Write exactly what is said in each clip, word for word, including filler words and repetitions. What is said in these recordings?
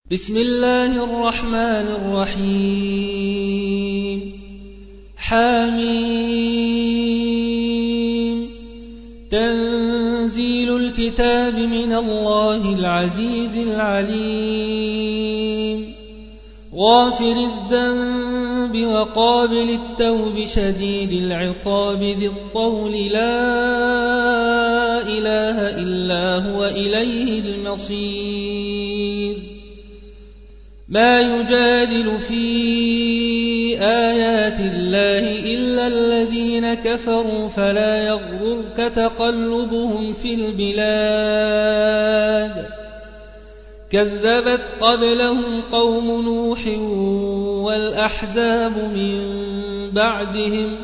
بسم الله الرحمن الرحيم حميم تنزيل الكتاب من الله العزيز العليم غافر الذنب وقابل التوب شديد العقاب ذي الطول لا إله إلا هو إليه المصير ما يجادل في آيات الله إلا الذين كفروا فلا يغررك تقلبهم في البلاد كذبت قبلهم قوم نوح والأحزاب من بعدهم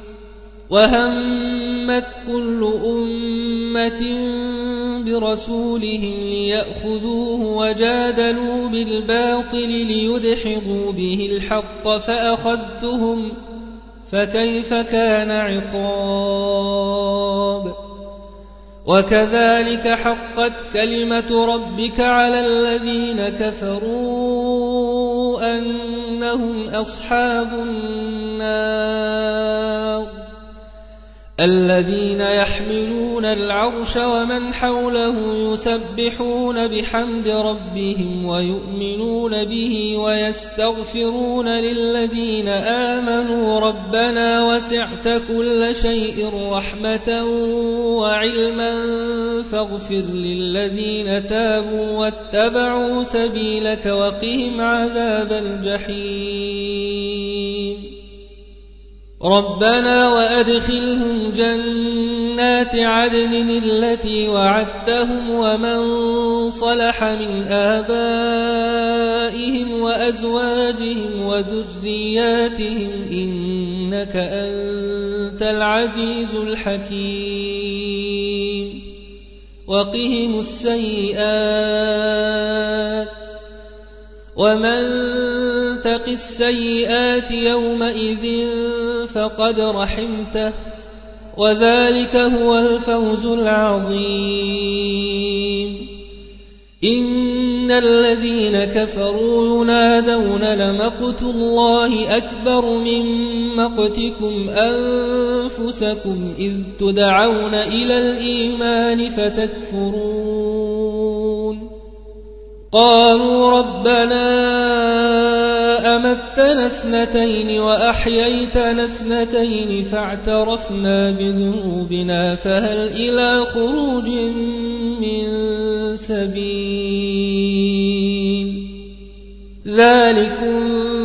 وهمت كل أمة برسولهم ليأخذوه وجادلوا بالباطل ليدحضوا به الحق فأخذتهم فكيف كان عقاب وكذلك حقت كلمة ربك على الذين كفروا أنهم أصحاب النار الذين يحملون العرش ومن حوله يسبحون بحمد ربهم ويؤمنون به ويستغفرون للذين آمنوا ربنا وسعت كل شيء رحمة وعلما فاغفر للذين تابوا واتبعوا سبيلك وقهم عذاب الجحيم ربنا وأدخلهم جنات عدن التي وعدتهم ومن صلح من آبائهم وأزواجهم وذرياتهم إنك أنت العزيز الحكيم وقهم السيئات ومن تق السيئات يومئذ فقد رحمته وذلك هو الفوز العظيم إن الذين كفروا ينادون لمقت الله أكبر من مقتكم أنفسكم إذ تدعون إلى الإيمان فتكفرون قالوا ربنا أمتنا اثنتين وأحييتنا اثنتين فاعترفنا بذنوبنا فهل إلى خروج من سبيل ذلكم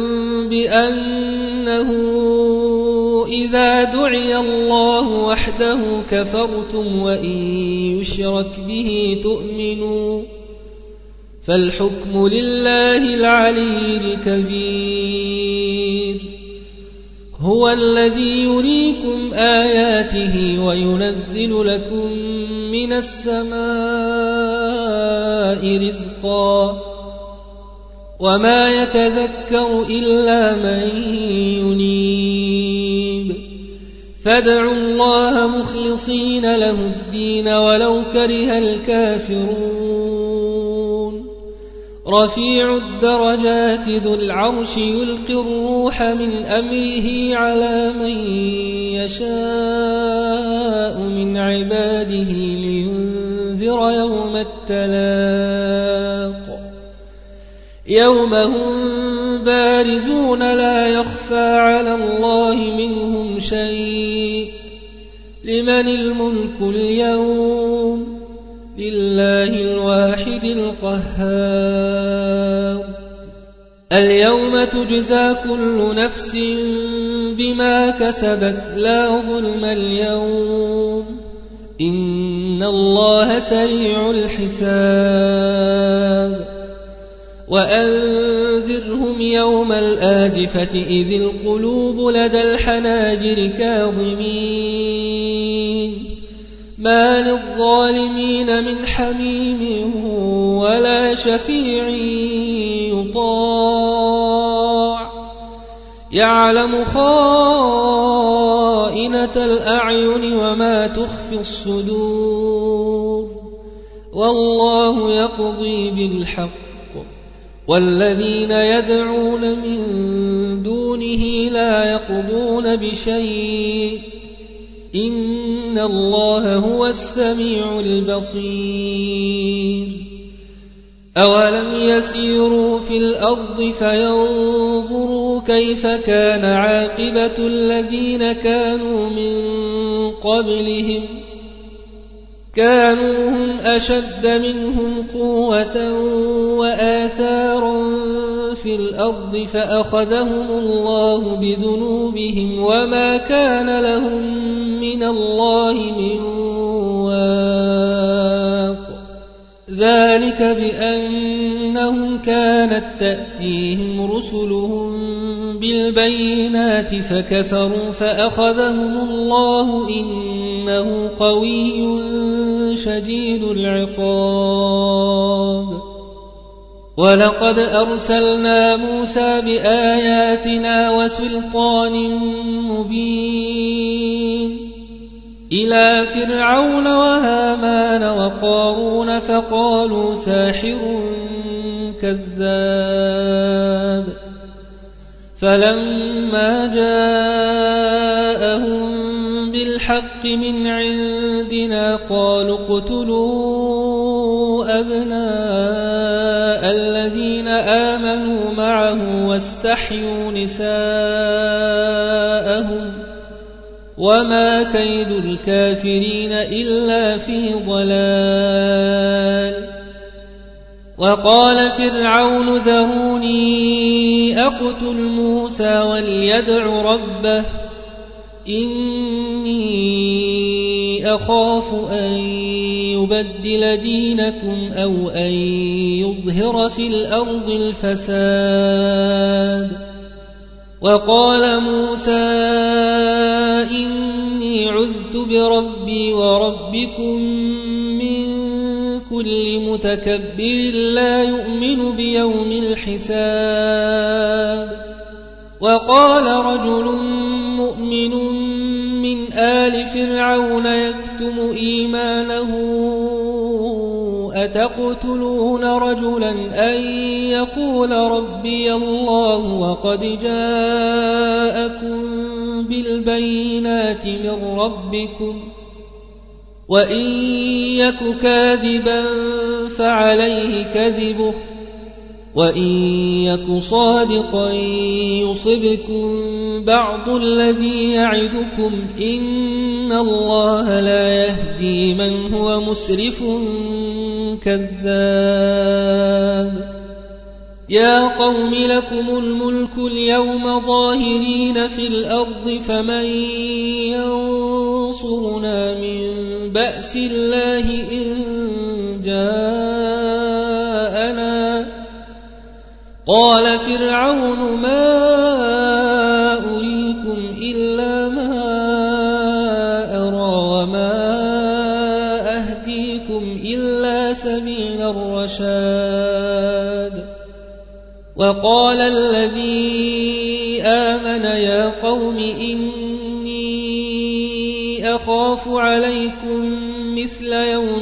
بأنه إذا دعي الله وحده كفرتم وإن يشرك به تؤمنوا فالحكم لله العلي الكبير هو الذي يريكم آياته وينزل لكم من السماء رزقا وما يتذكر إلا من ينيب فادعوا الله مخلصين له الدين ولو كره الكافرون رفيع الدرجات ذو العرش يلقي الروح من أمره على من يشاء من عباده لينذر يوم التلاق يوم هم بارزون لا يخفى على الله منهم شيء لمن الملك اليوم لله الواحد القهار اليوم تجزى كل نفس بما كسبت لا ظلم اليوم إن الله سريع الحساب وأنذرهم يوم الآزفة إذ القلوب لدى الحناجر كاظمين ما للظالمين من حميم ولا شفيع يطاع يعلم خائنة الأعين وما تخفي الصدور والله يقضي بالحق والذين يدعون من دونه لا يقضون بشيء إن الله هو السميع البصير أولم يسيروا في الأرض فينظروا كيف كان عاقبة الذين كانوا من قبلهم كانوا هم أشد منهم قوة وآثارا في الأرض فأخذهم الله بذنوبهم وما كان لهم من الله من واق ذلك بأنهم كانت تأتيهم رسلهم بالبينات فكفروا فأخذهم الله إنه قوي شديد العقاب ولقد أرسلنا موسى بآياتنا وسلطان مبين إلى فرعون وهامان وقارون فقالوا ساحر كذاب فلما جاءهم بالحق من عندنا قالوا اقتلوا أبناء الذين آمنوا معه واستحيوا نساءهم وما كيد الكافرين إلا في ضلال وقال فرعون ذروني أقتل موسى وليدع ربه إني أخاف أن يبدل دينكم أو أن يظهر في الأرض الفساد وقال موسى إني عذت بربي وربكم من كل متكبر لا يؤمن بيوم الحساب وقال رجل مؤمن من آل فرعون يكتم إيمانه أتقتلون رجلا أن يقول ربي الله وقد جاءكم بالبينات من ربكم وإن يك كاذبا فعليه كذبه وإن يك صادقا يصبكم بعض الذي يعدكم إن الله لا يهدي من هو مسرف كذاب يا قوم لكم الملك اليوم ظاهرين في الأرض فمن ينصرنا من بأس الله إن جاءنا قال فرعون ما أريكم إلا ما أرى وما أهديكم إلا سبيل الرشاد وقال الذي آمن يا قوم إني أخاف عليكم مثل يوم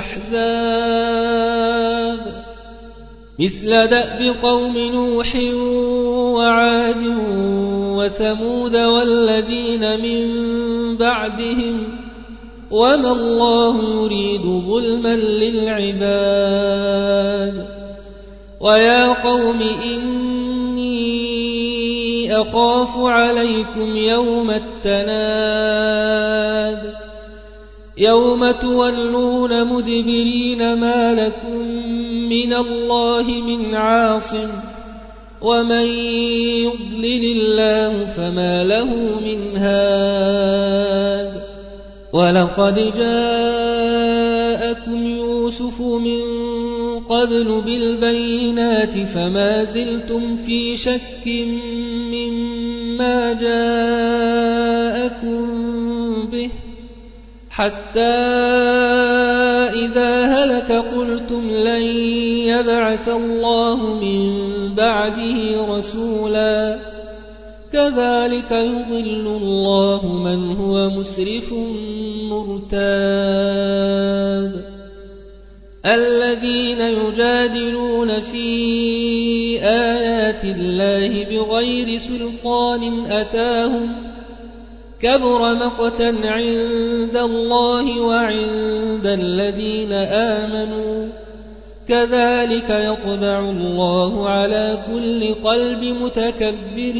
الأحزاب مثل دأب قوم نوح وعاد وثمود والذين من بعدهم وما الله يريد ظلما للعباد ويا قوم إني أخاف عليكم يوم التناد يوم تولون مدبرين ما لكم من الله من عاصم ومن يضلل الله فما له من هاد ولقد جاءكم يوسف من قبل بالبينات فما زلتم في شك مما جاءكم به حتى إذا هلك قلتم لن يبعث الله من بعده رسولا كذلك يضل الله من هو مسرف مرتاب الذين يجادلون في آيات الله بغير سلطان أتاهم كبر مقتا عند الله وعند الذين آمنوا كذلك يطبع الله على كل قلب متكبر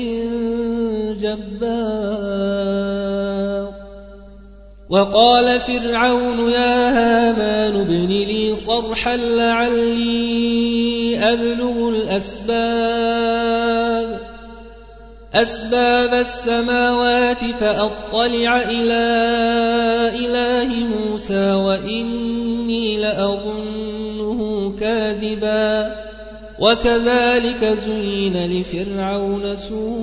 جبار. وقال فرعون يا هامان ابن لي صرحا لعلي أبلغ الأسباب أسباب السماوات فأطلع إلى إله موسى وإني لأظنه كاذبا وكذلك زين لفرعون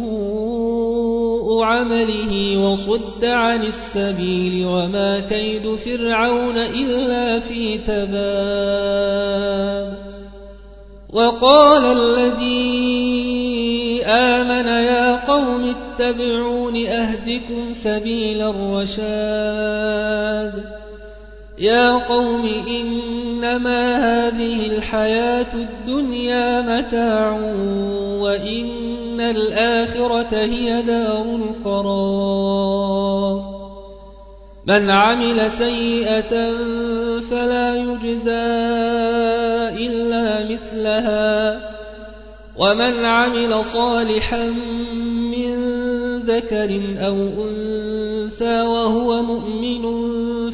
سوء عمله وصد عن السبيل وما كيد فرعون إلا في تباب. وقال الذي آمن يا قوم اتبعون أهدكم سبيل الرشاد. يا قوم إنما هذه الحياة الدنيا متاع وإن الآخرة هي دار القرار. من عمل سيئة فلا يجزى إلا مثلها ومن عمل صالحا من ذكر أو أنثى وهو مؤمن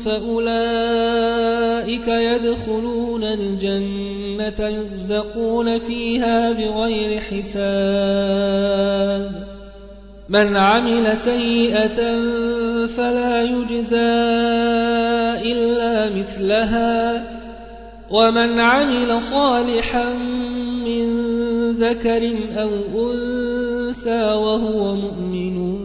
فأولئك يدخلون الجنة يرزقون فيها بغير حساب. من عمل سيئة فلا يجزى إلا مثلها ومن عمل صالحا من ذكر أو أنثى وهو مؤمن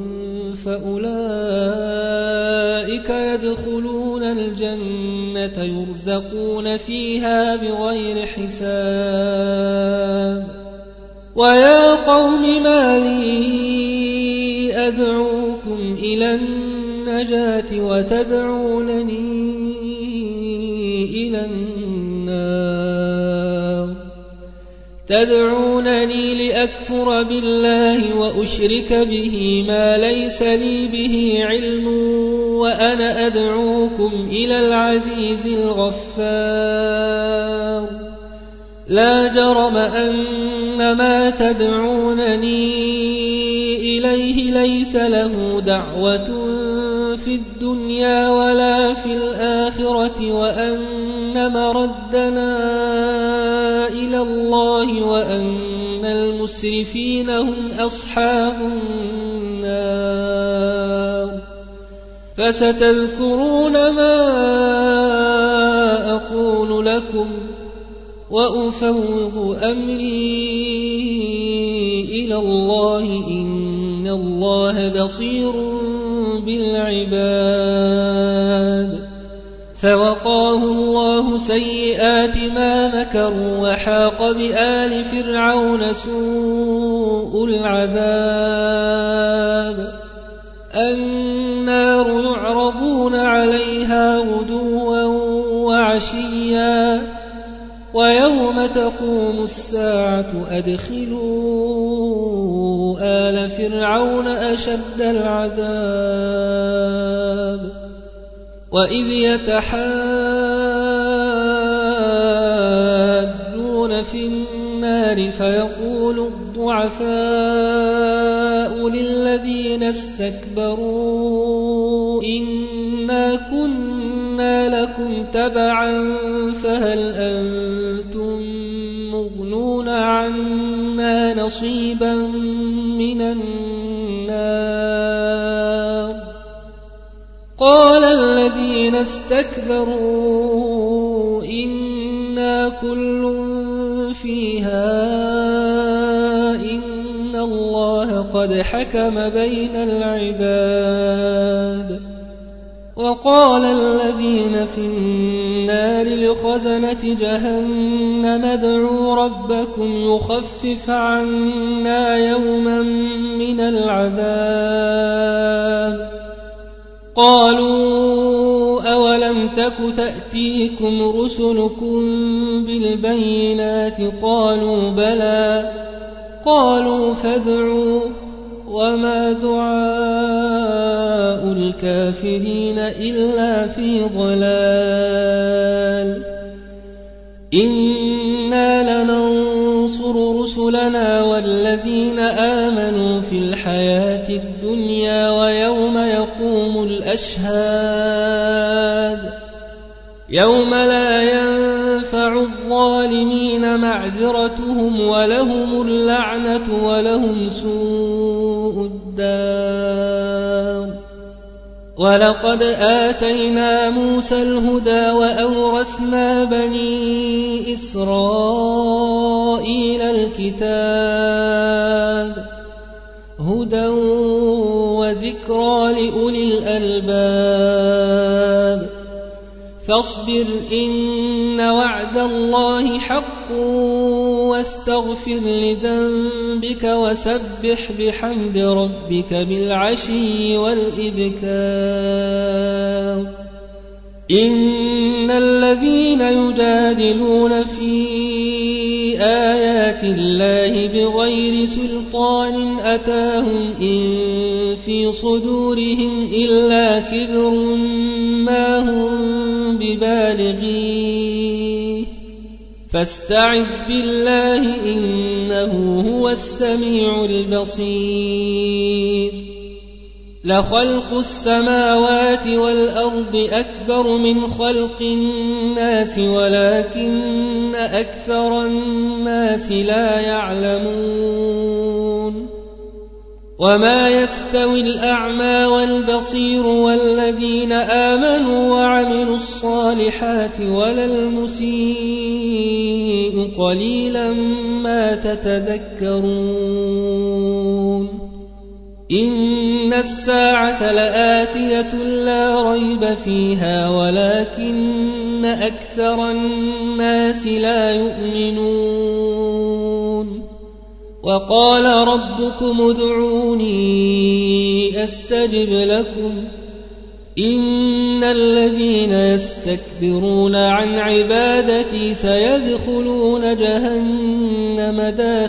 فأولئك يدخلون الجنة يرزقون فيها بغير حساب. ويا قوم ما لي أدعوكم إلى النجاة وتدعونني إلى النار تدعونني لأكفر بالله وأشرك به ما ليس لي به علم وأنا أدعوكم إلى العزيز الغفار. لا جرم أن ما تدعونني إليه ليس له دعوة في الدنيا ولا في الآخرة وأن مردنا إلى الله وأن المسرفين هم أصحاب النار. فستذكرون ما أقول لكم وأفوض أمري إلى الله إن الله بصير بالعباد. فوقاه الله سيئات ما مكروا وحاق بآل فرعون سوء العذاب. النار يعرضون عليها غدوا وعشيا ويوم تقوم الساعة أدخلوا آل فرعون أشد العذاب. وإذ يتحاجون في النار فيقول الضعفاء للذين استكبروا إنا كنا لكم تبعا فهل أنتم مغنون عنا نصيبا من النار. قال الذين استكبروا إنا كل فيها إن الله قد حكم بين العباد. وقال الذين في النار لخزنة جهنم ادعوا ربكم يخفف عنا يوما من العذاب. قالوا أولم تك تأتيكم رسلكم بالبينات قالوا بلى قالوا فادعوا وما دعاء الكافرين إلا في ضلال إنا لننصر رسلنا والذين آمنوا في الحياة الدنيا ويوم يقوم الأشهاد يوم لا ينفع الظالمين معذرتهم ولهم اللعنة ولهم سوء الدار ولقد آتينا موسى الهدى وأورثنا بني إسرائيل الكتاب هدى وذكرى لأولي الألباب فاصبر إن وعد الله حق واستغفر لذنبك وسبح بحمد ربك بالعشي والإبكار إن الذين يجادلون في آيات الله بغير سلطان أتاهم إن في صدورهم إلا كبر ما هم ببالغيه فاستعذ بالله إنه هو السميع البصير لخلق السماوات والأرض أكبر من خلق الناس ولكن أكثر الناس لا يعلمون وما يستوي الأعمى والبصير والذين آمنوا وعملوا الصالحات ولا المسيء قليلا ما تتذكرون إن الساعة لآتية لا ريب فيها ولكن أكثر الناس لا يؤمنون وقال ربكم ادعوني أستجب لكم إن الذين يستكبرون عن عبادتي سيدخلون جهنم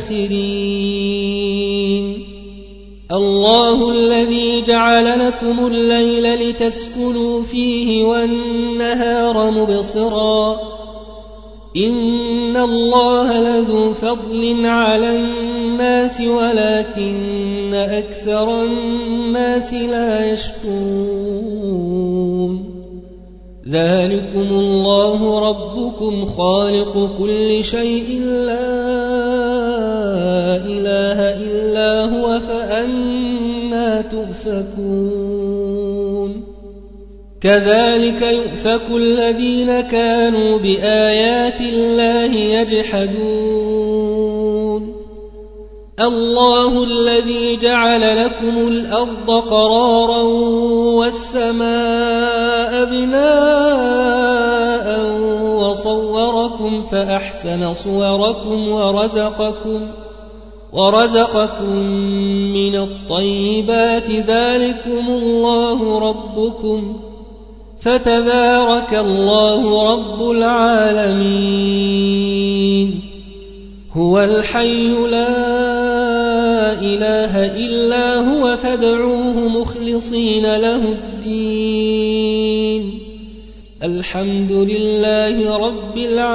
داخرين الله الذي جعل لكم الليل لتسكنوا فيه والنهار مبصرا إن الله لذو فضل على الناس ولكن أكثر الناس لا يشكرون ذلكم الله ربكم خالق كل شيء لا إله إلا هو فأنى تؤفكون كذلك يؤفك الذين كانوا بآيات الله يجحدون الله الذي جعل لكم الأرض قرارا والسماء بناء وصوركم فأحسن صوركم ورزقكم ورزقكم من الطيبات ذلكم الله ربكم فتبارك الله رب العالمين هو الحي لا إله إلا هو فادعوه مخلصين له الدين الحمد لله رب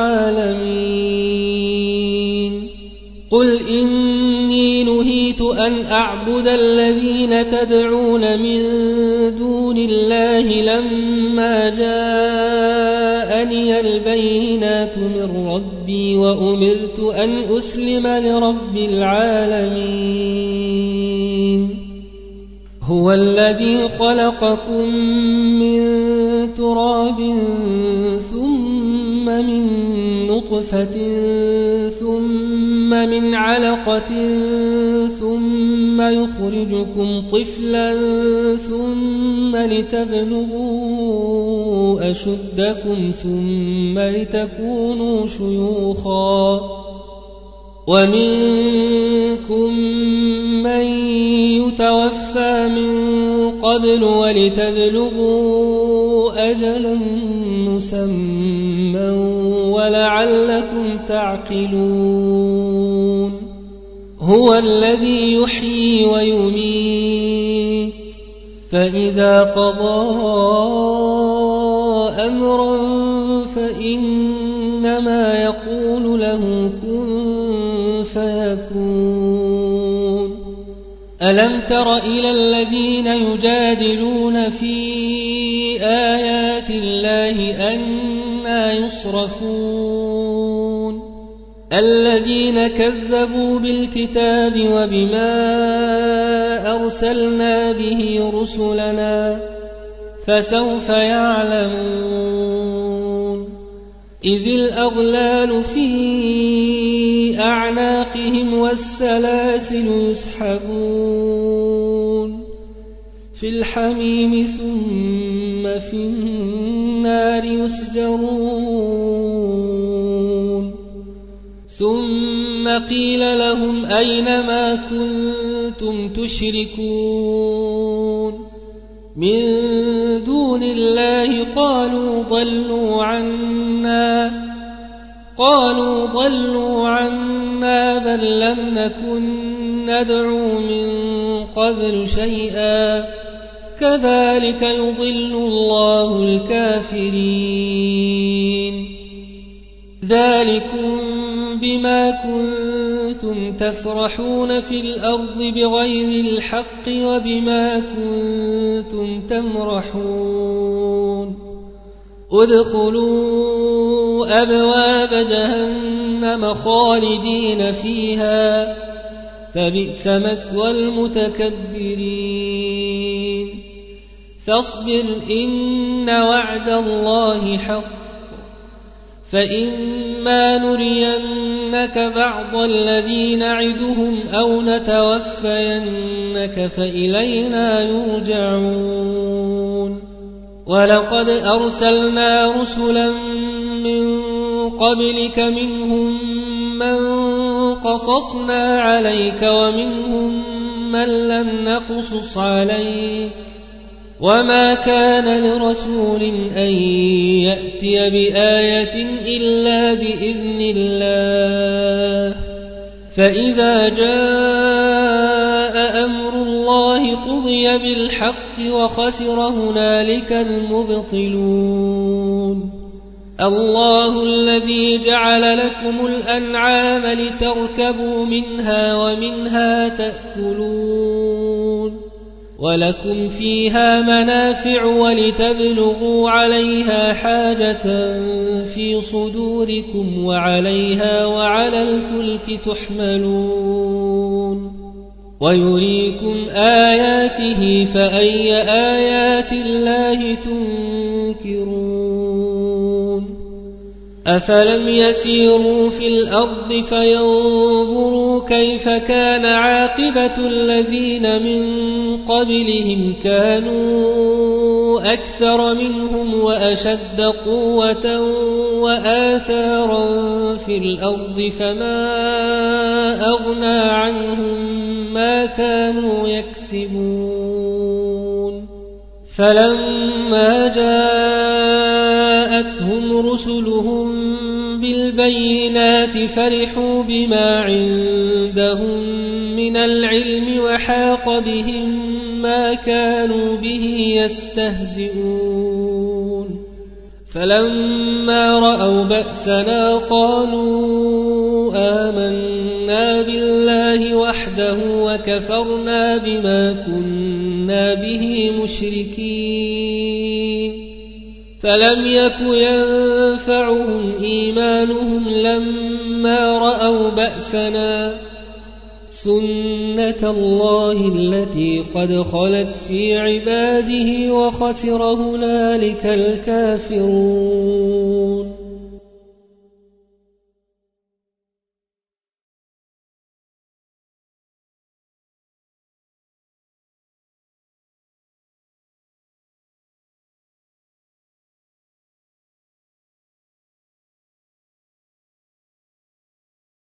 العالمين قل إني نهيت أن أعبد الذين تدعون من دون الله لما جاءني البينات من ربي وأمرت أن أسلم لرب العالمين هو الذي خلقكم من تراب ثم من نطفة ثم من علقة ثم يخرجكم طفلا ثم لتبلغوا أشدكم ثم لتكونوا شيوخا ومنكم من يتوفى من قبل ولتبلغوا أجلا مسمى ولعلكم تعقلون هو الذي يحيي ويميت فإذا قضى أمرا فإنما يقول له كن فيكون ألم تر إلى الذين يجادلون في آيات الله أنى يصرفون الذين كذبوا بالكتاب وبما أرسلنا به رسلنا فسوف يعلمون إذ الأغلال في أعناقهم والسلاسل يسحبون في الحميم ثم في النار يسجرون ثم قيل لهم أين ما كنتم تشركون من دون الله قالوا ضلوا عنا قالوا ضلوا عنا بل لم نكن ندعو من قبل شيئا كذلك يضل الله الكافرين ذلكم بما كنتم تفرحون في الأرض بغير الحق وبما كنتم تمرحون ادخلوا أبواب جهنم خالدين فيها فبئس مثوى المتكبرين فاصبر إن وعد الله حق فإما نرينك بعض الذي نعدهم أو نتوفينك فإلينا يرجعون ولقد أرسلنا رسلا من قبلك منهم من قصصنا عليك ومنهم من لم نقصص عليك وما كان لرسول أن يأتي بآية إلا بإذن الله فإذا جاء أمر الله قضي بالحق وخسر هنالك المبطلون الله الذي جعل لكم الأنعام لتركبوا منها ومنها تأكلون ولكم فيها منافع ولتبلغوا عليها حاجة في صدوركم وعليها وعلى الفلك تحملون ويريكم آياته فأي آيات الله تنكرون أفلم يسيروا في الأرض فينظروا كيف كان عاقبة الذين من قبلهم كانوا أكثر منهم وأشد قوة وآثارا في الأرض فما أغنى عنهم ما كانوا يكسبون فلما جاءتهم رسلهم بالبينات فرحوا بما عندهم من العلم وحاق بهم ما كانوا به يستهزئون فلما رأوا بأسنا قالوا آمنا بالله وحده وكفرنا بما كنا به مشركين فلم يك ينفعهم إيمانهم لما رأوا بأسنا سنة الله التي قد خلت في عباده وخسر هنالك الكافرون